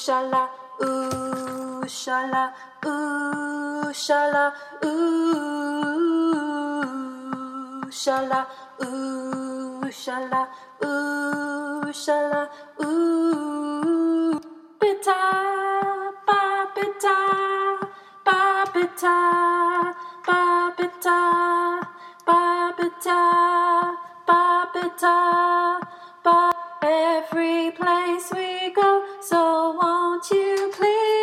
shala, ooh, shala, ooh, shala, ooh, shala, ooh, shala, ooh, shala, ooh. Bita, ba bita, ba bita, ba bita, ba bita, ba bita, ba. Every place we go, so won't you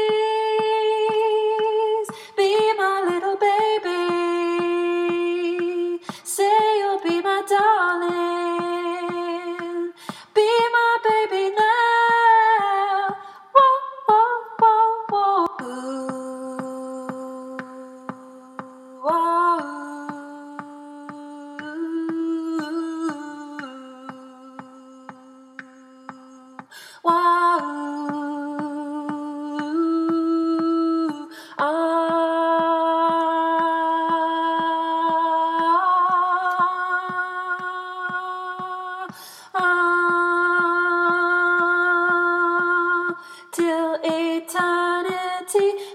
please be my little baby? Say you'll be my darling, be my baby now. Whoa, whoa, whoa, whoa. Ooh, whoa. Wow, till eternity.